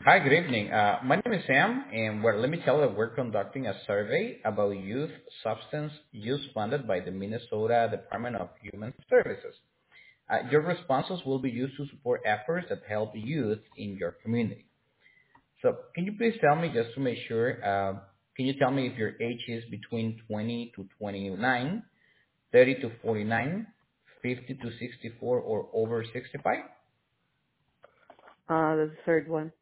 Hi, good evening. My name is Sam, and let me tell you that we're conducting a survey about youth substance use funded by the Minnesota Department of Human Services. Your responses will be used to support efforts that help youth in your community. So can you please tell me, just to make sure, can you tell me if your age is between 20 to 29, 30 to 49, 50 to 64, or over 65? The third one.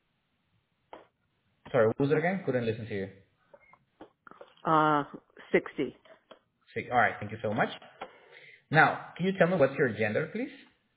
Sorry, what was it again? Couldn't listen to you. 60. All right, thank you so much. Now, can you tell me what's your gender, please?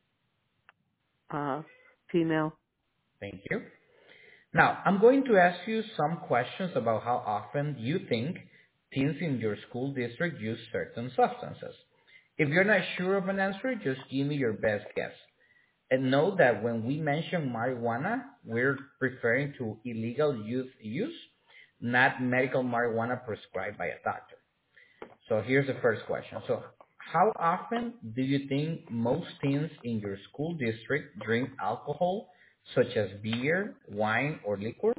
Female. Thank you. Now, I'm going to ask you some questions about how often you think teens in your school district use certain substances. If you're not sure of an answer, just give me your best guess. And know that when we mention marijuana, we're referring to illegal youth use, not medical marijuana prescribed by a doctor. So here's the first question. So how often do you think most teens in your school district drink alcohol, such as beer, wine, or liquor?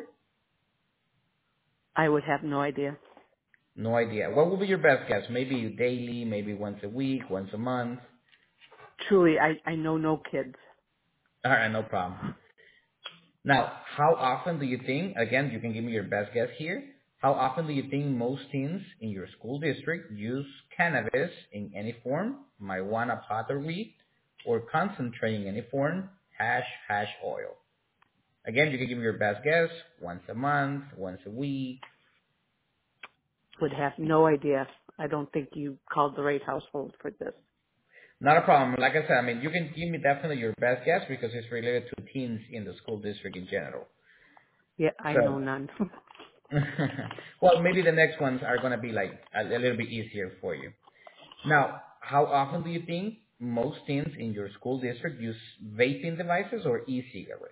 I would have no idea. No idea. What would be your best guess? Maybe daily, maybe once a week, once a month? Truly, I know no kids. All right, no problem. Now, how often do you think, again, you can give me your best guess here, how often do you think most teens in your school district use cannabis in any form, marijuana, pot, or weed, or concentrate in any form, hash oil? Again, you can give me your best guess, once a month, once a week. Would have no idea. I don't think you called the right household for this. Not a problem. Like I said, I mean, you can give me definitely your best guess because it's related to teens in the school district in general. Yeah, I know So none. well, maybe the next ones are going to be like a little bit easier for you. Now, how often do you think most teens in your school district use vaping devices or e-cigarettes?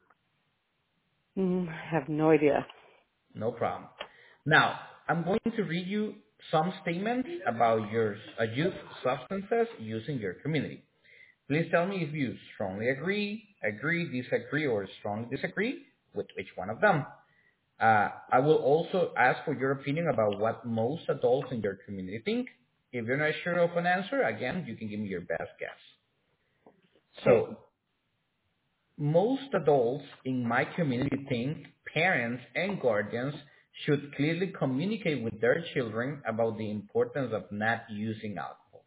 Have no idea. No problem. Now, I'm going to read you some statements about your youth substances used in your community. Please tell me if you strongly agree, disagree, or strongly disagree with each one of them. I will also ask for your opinion about what most adults in your community think. If you're not sure of an answer, again, you can give me your best guess. Okay. So, most adults in my community think parents and guardians should clearly communicate with their children about the importance of not using alcohol.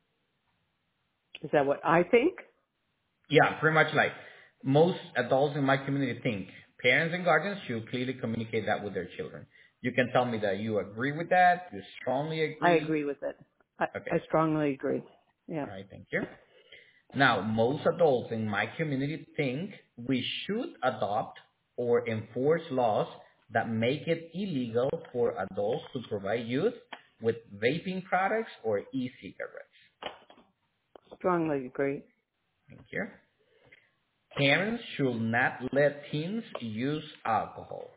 Is that what I think? Yeah, pretty much like most adults in my community think parents and guardians should clearly communicate that with their children. You can tell me that you agree with that, you strongly I agree. agree with it. I Okay. strongly agree. Yeah. All right, thank you. Now, most adults in my community think we should adopt or enforce laws that make it illegal for adults to provide youth with vaping products or e-cigarettes. Strongly agree. Thank you. Parents should not let teens use alcohol.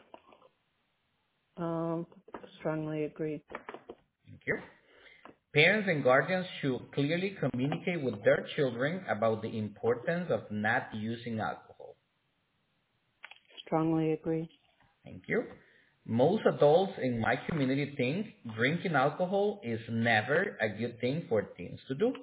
Um, Strongly agree. Thank you. Parents and guardians should clearly communicate with their children about the importance of not using alcohol. Strongly agree. Thank you. Most adults in my community think drinking alcohol is never a good thing for teens to do.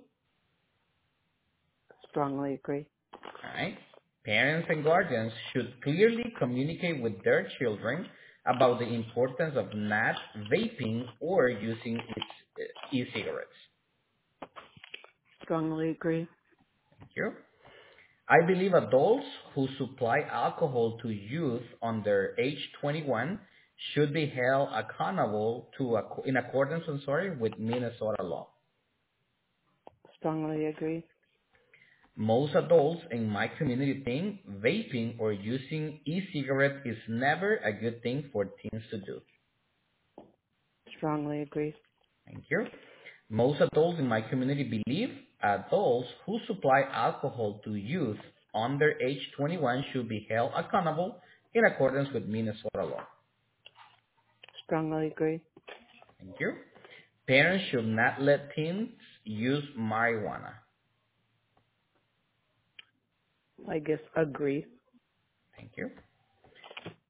Strongly agree. Alright? Parents and guardians should clearly communicate with their children about the importance of not vaping or using e-cigarettes. Strongly agree. Thank you. I believe adults who supply alcohol to youth under age 21 should be held accountable in accordance, with Minnesota law. Strongly agree. Most adults in my community think vaping or using e-cigarette is never a good thing for teens to do. Strongly agree. Thank you. Most adults in my community believe adults who supply alcohol to youth under age 21 should be held accountable in accordance with Minnesota law. Strongly agree. Thank you. Parents should not let teens use marijuana. I guess agree. Thank you.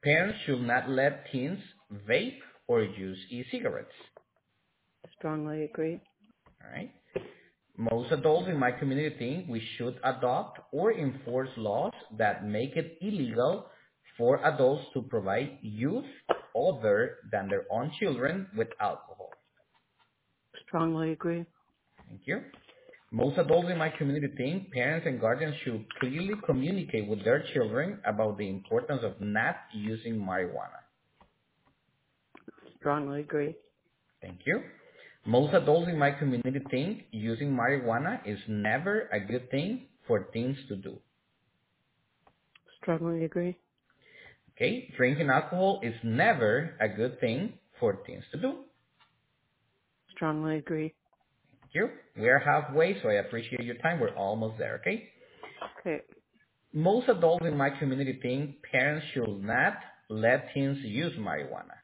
Parents should not let teens vape or use e-cigarettes. Strongly agree. All right. Most adults in my community think we should adopt or enforce laws that make it illegal for adults to provide youth other than their own children with alcohol. Strongly agree. Thank you. Most adults in my community think parents and guardians should clearly communicate with their children about the importance of not using marijuana. Strongly agree. Thank you. Most adults in my community think using marijuana is never a good thing for teens to do. Strongly agree. Okay? Drinking alcohol is never a good thing for teens to do. Strongly agree. Thank you. We are halfway, so I appreciate your time. We're almost there, okay? Okay. Most adults in my community think parents should not let teens use marijuana.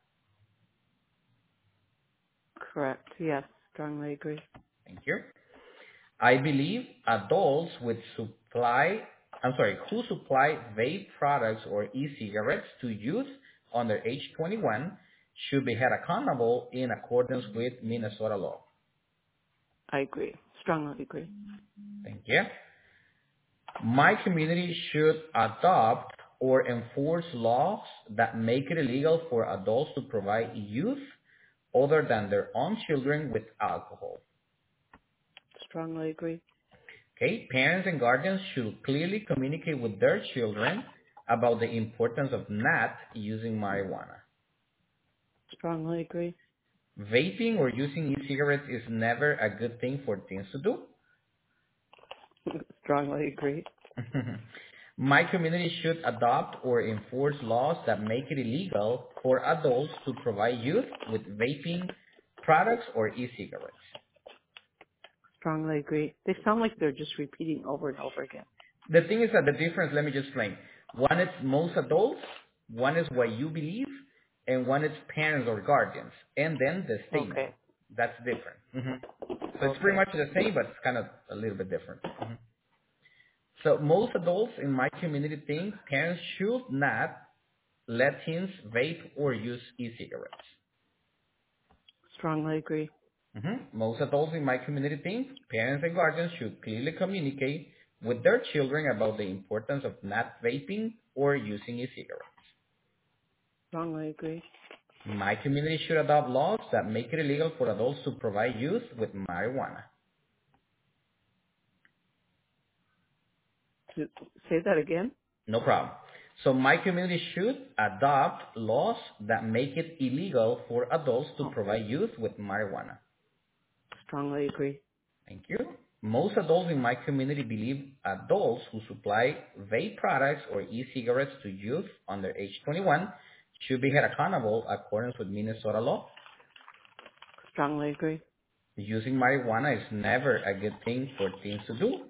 Correct. Yes. Strongly agree. Thank you. I believe adults who supply vape products or e-cigarettes to youth under age 21 should be held accountable in accordance with Minnesota law. I agree. Strongly agree. Thank you. My community should adopt or enforce laws that make it illegal for adults to provide youth other than their own children with alcohol. Strongly agree. Okay, parents and guardians should clearly communicate with their children about the importance of not using marijuana. Strongly agree. Vaping or using e-cigarettes is never a good thing for teens to do. Strongly agree. My community should adopt or enforce laws that make it illegal for adults to provide youth with vaping products or e-cigarettes. Strongly agree. They sound like they're just repeating over and over again. The thing is that the difference, let me just explain. One is most adults, one is what you believe, and one is parents or guardians, and then the statement. Okay. That's different. So it's pretty Okay. much the same, but it's kind of a little bit different. So most adults in my community think parents should not let teens vape or use e-cigarettes. Strongly agree. Most adults in my community think parents and guardians should clearly communicate with their children about the importance of not vaping or using e-cigarettes. Strongly agree. My community should adopt laws that make it illegal for adults to provide youth with marijuana. Say that again. No problem. So my community should adopt laws that make it illegal for adults to Okay. provide youth with marijuana. Strongly agree. Thank you. Most adults in my community believe adults who supply vape products or e-cigarettes to youth under age 21 should be held accountable according with Minnesota law. Strongly agree. Using marijuana is never a good thing for teens to do.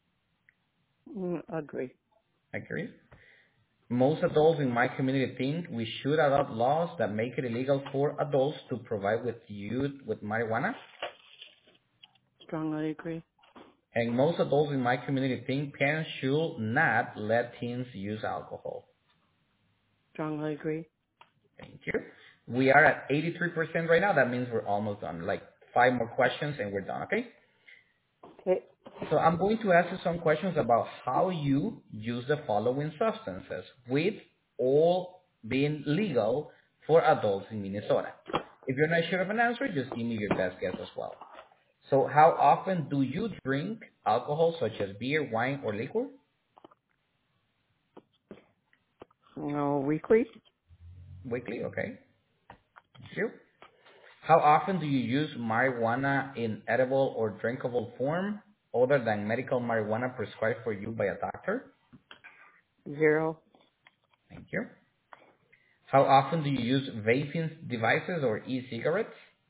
Agree. Agree? Most adults in my community think we should adopt laws that make it illegal for adults to provide with youth with marijuana. Strongly agree. And most adults in my community think parents should not let teens use alcohol. Strongly agree. Thank you. We are at 83% right now. That means we're almost done. Like 5 more questions and we're done, okay? Okay. So I'm going to ask you some questions about how you use the following substances with all being legal for adults in Minnesota. If you're not sure of an answer, just give me your best guess as well. So how often do you drink alcohol such as beer, wine, or liquor? No, weekly. Weekly, okay. Thank you. How often do you use marijuana in edible or drinkable form other than medical marijuana prescribed for you by a doctor? 0. Thank you. How often do you use vaping devices or e-cigarettes?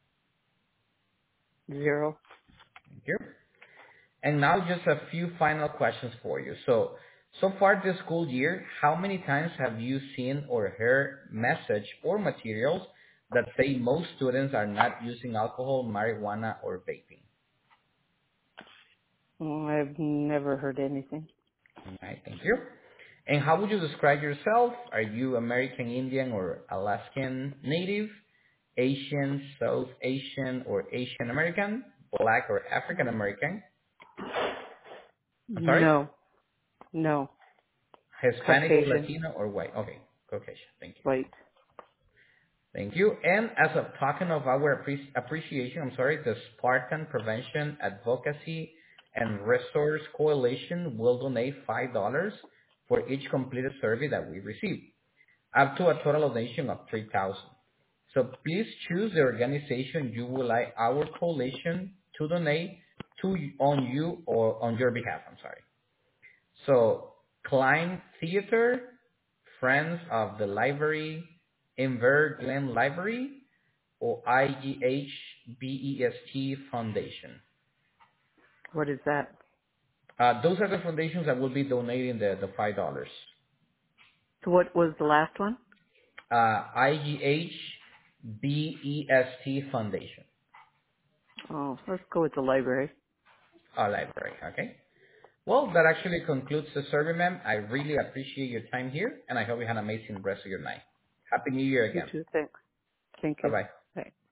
0. Thank you. And now just a few final questions for you. So far this school year, how many times have you seen or heard message or materials that say most students are not using alcohol, marijuana, or vaping? I've never heard anything. All right, thank you. And how would you describe yourself? Are you American Indian or Alaskan Native, Asian, South Asian, or Asian American, Black or African American? I'm sorry? No. No. Hispanic or Caucasian. Latino or white? Okay, Caucasian. Thank you. White. Thank you. And as a token of our appreciation, the Spartan Prevention Advocacy and Resource Coalition will donate $5 for each completed survey that we receive, up to a total donation of 3,000. So please choose the organization you would like our coalition to donate to on you or on your behalf. So Klein Theater, Friends of the Library, Inver Glen Library, or IGHBEST Foundation. What is that? Those are the foundations that will be donating the $5. So what was the last one? IGHBEST Foundation. Oh, let's go with the library. Library, okay. Well, that actually concludes the survey, ma'am. I really appreciate your time here, and I hope you had an amazing rest of your night. Happy New Year You again. too. Thanks. Thank you. Bye-bye. Bye.